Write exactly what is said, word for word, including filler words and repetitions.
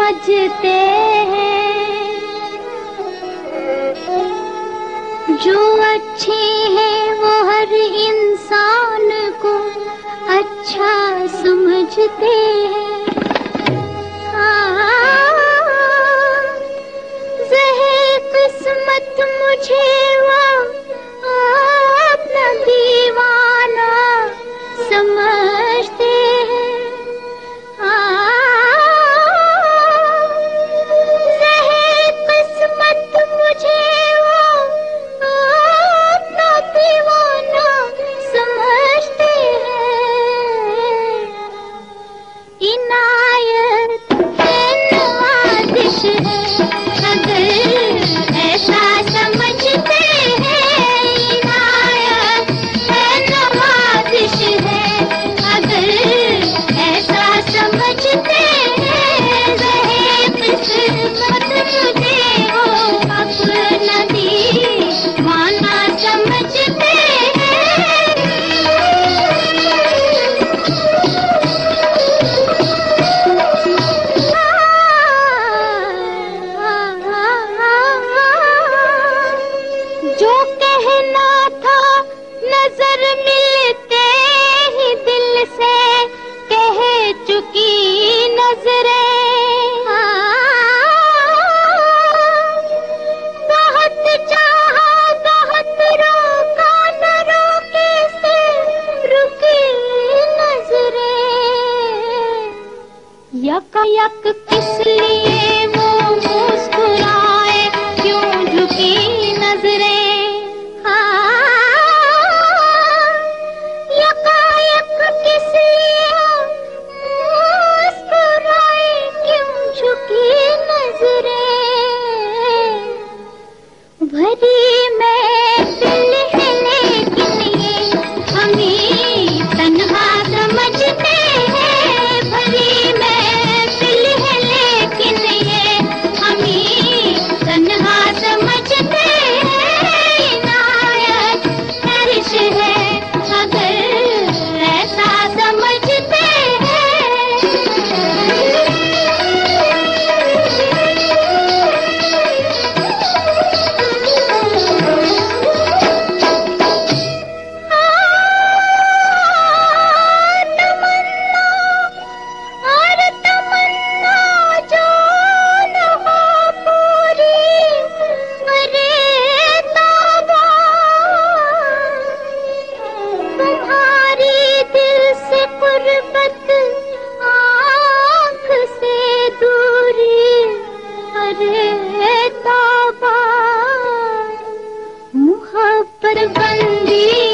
समझते हैं, जो अच्छे हैं वो हर इंसान को अच्छा समझते हैं। ज़हे किस्मत मुझे वो अपना दीवाना समझते हैं। ज़हे किस्मत मुझे वो अपना दीवाना समझते हैं। इनायत है नवाज़िश है, अगर ऐसा समझते हैं। इनायत है नवाज़िश है, अगर ऐसा समझते हैं। ज़हे किस्मत मुझे वो अपना दीवाना समझते हैं। जो कहना था नजर मिलते ही दिल से कह चुकी नजरें। बहुत चाहा बहुत रोका न रोके से रुकी नजरें। यकायक किस लिए वो मुस्कुराए, क्यों झुकी नजरें। यकायक किस लिए मुस्कुराए, क्यों झुकी नजरें। भरी महफिल है लेकिन ये हमें तन्हा समझते हैं। भरी महफिल है लेकिन ये हमें तन्हा समझते हैं। इनायत हर्ष है, अगर ऐसा समझते हैं। तमन्ना और तमन्ना जो न हो पूरी, अरे तौबा। तुम्हारी दिल से कुर्बत, आँख से दूरी, अरे तौबा। मुहब्बत बंदी